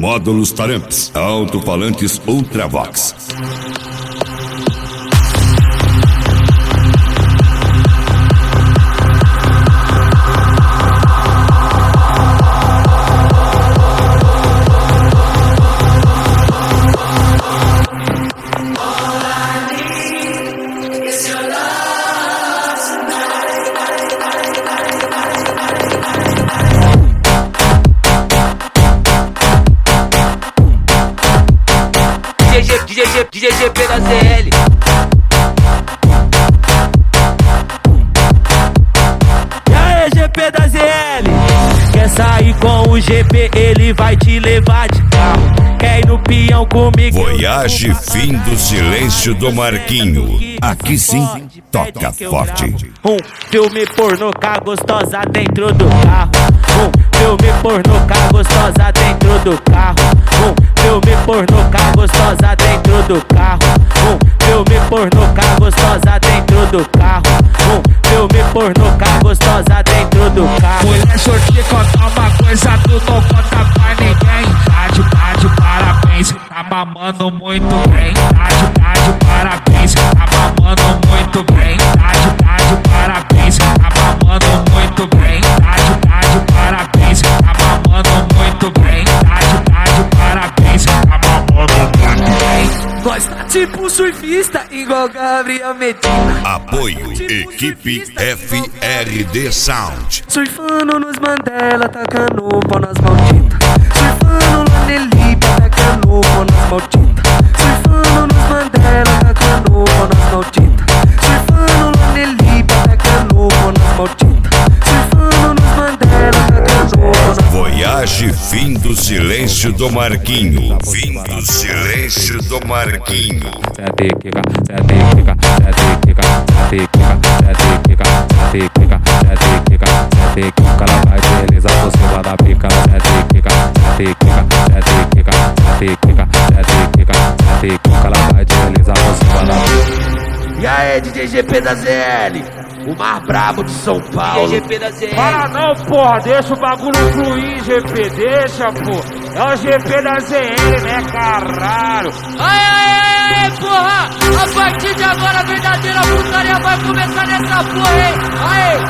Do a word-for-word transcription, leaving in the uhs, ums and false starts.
Módulos Taramps, alto-falantes Ultravox. D J G, D J G P da Z L. E aí, G P da Z L? Quer sair com o G P, ele vai te levar de carro. Quer ir no peão comigo? Voyage, fim do silêncio do Marquinho. Aqui sim, toca forte. Um filme pornô com a gostosa dentro do carro. Um filme pornô com a gostosa dentro do carro. Um filme pornô com a gostosa dentro do carro. Um filme pornô com a gostosa dentro do carro. Um filme pornô com a gostosa dentro do carro. Mulher, só te contar uma coisa, tu não conta pra ninguém. Tá de, tá de parabéns, tá mamando muito bem. Tá de, tá de parabéns, tá mamando muito bem. Tá de, tá de parabéns, tá mamando muito bem. Tá de, tá de parabéns, tá mamando muito bem. Tá de, tá de parabéns, tá mamando muito bem. Nós tá tipo surfista, igual Gabriel Medina. Apoio, equipe F R D Sound. Surfando nos Mandela, tacando pau nas malditas. Surfando no Nelipa, tacando pau nas malditas. Surfando nos Mandela, tacando pau nas malditas. Surfando no Nelipa, tacando pau nas malditas. Surfando nos Mandela, tacando pau nas malditas. Voyage, fim do silêncio do Marquinho. Fim do silêncio do Marquinho. Ela vai deslizar por cima da pica. Ela vai deslizar por cima da pica. E aí, D J G P da Z L, o mais brabo de São Paulo. D J G P da Z L. Para não, porra, deixa o bagulho fluir, G P, deixa, pô. É o G P da Z L, né, caralho? Ai, ai, ai, ai, porra! A partir de agora a verdadeira putaria vai começar nessa porra, hein? Aê!